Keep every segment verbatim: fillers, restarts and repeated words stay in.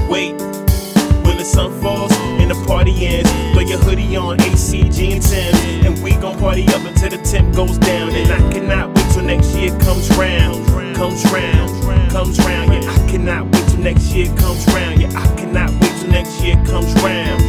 Wait, when the sun falls and the party ends, throw your hoodie on, A C G and Tim, and we gon' party up until the temp goes down. And I cannot wait till next year comes round, comes round, comes round. Yeah, I cannot wait till next year comes round. Yeah, I cannot wait till next year comes round.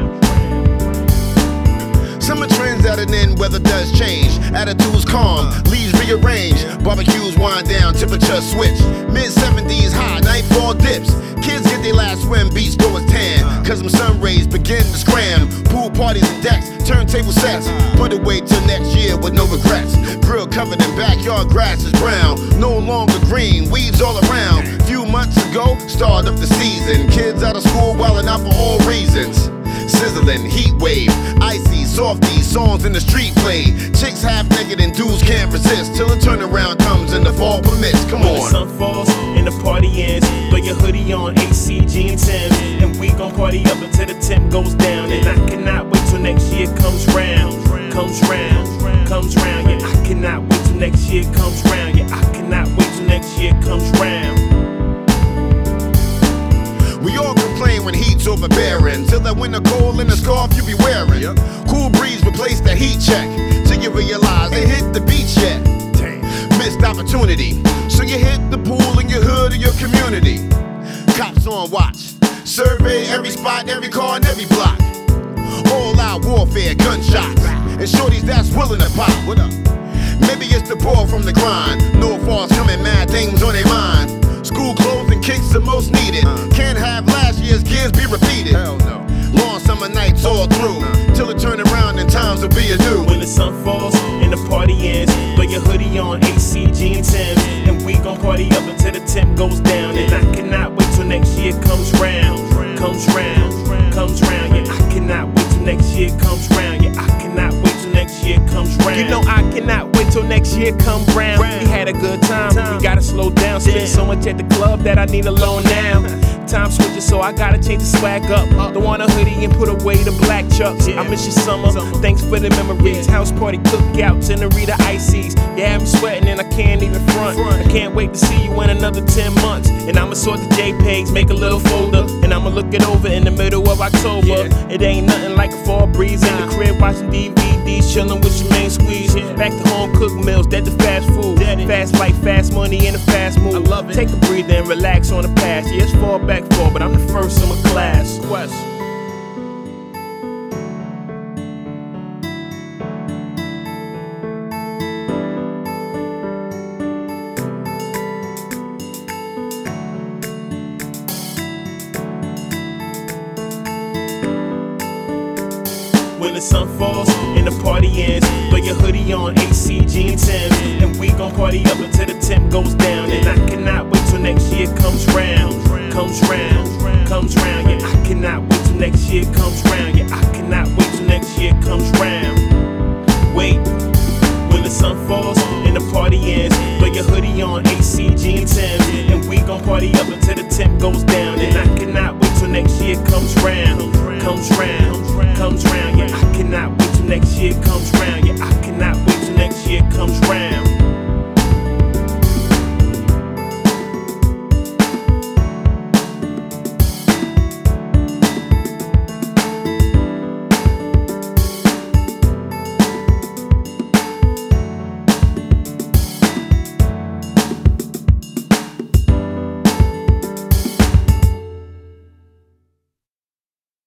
Summer trends at an end, weather does change. Attitudes calm, leaves rearrange. Barbecues wind down, temperatures switch. Mid seventies high, nightfall dips. Kids get their last swim, beach goers tan. Cause them sun rays begin to scram. Pool parties and decks, turntable sets. Put away till next year with no regrets. Grill covered in backyard grass is brown. No longer green, weeds all around. Few months ago, start of the season. Kids out of school wildin' out for all reasons. Sizzling, heat wave, icy, softy, songs in the street play. Chicks half naked and dudes can't resist till a turnaround comes and the fall permits. Come When the on. sun falls and the party ends, throw your hoodie on, A C G and Tim, and we gon' party up until the temp goes down. And I cannot wait till next year comes round, comes round, comes round. Yeah, I cannot wait till next year comes round. Yeah, I cannot wait till next year comes round. We all complain when heat's overbearing. Till that winter cold in the scarf you be wearing. Yep. Cool breeze replace the heat check. Till you realize they hit the beach yet. Damn. Missed opportunity. So you hit the pool in your hood or your community. Cops on watch. Survey every spot, every car, and every block. All out warfare, gunshots. And shorties that's willing to pop. What up? Maybe it's the ball from the grind. No falls coming, mad things on their mind. School clothes and kicks the most needed. Uh, Can't have last year's gears be repeated. Hell no. Long summer nights all through. Uh, Till it turn around and times will be anew. When the sun falls and the party ends, throw your hoodie on, A C G and Tim, and we gon' party up until the temp goes down. And I cannot wait till next year comes round, comes round, comes round. Yeah, I cannot wait till next year comes round. Yeah, I cannot wait till next year comes round. You know I cannot wait till next year come round. We had a good time, but we gotta slow down. Spent so much at the club that I need a loan now. Time switching, so I gotta change the swag up. Don't want a hoodie and put away the black chucks. I miss your summer, thanks for the memories. House party cookouts and the Rita Ices. Yeah, I'm sweating and I can't even front. I can't wait to see you in another ten months. And I'ma sort the JPEGs, make a little folder, and I'ma look it over in the middle of October. It ain't nothing like a fall breeze in the crib, watching D V Ds, chillin' with your main squeeze. Back to home cooked meals, that the fast food. Fast life, fast money, and a fast move. I love it. Take a breather and relax on the past. Yeah, it's fall back for, but I'm the first in my class. Quest. When the sun falls and the party ends, throw your hoodie on, A C G and Tim, and we gon' party up until the temp goes down. And I cannot wait till next year comes round, comes round, comes round. Yeah, I cannot wait till next year comes round. Yeah, I cannot wait till next year comes round. Wait, when the sun falls and the party ends, throw your hoodie on, A C G and Tim, and we gon' party up until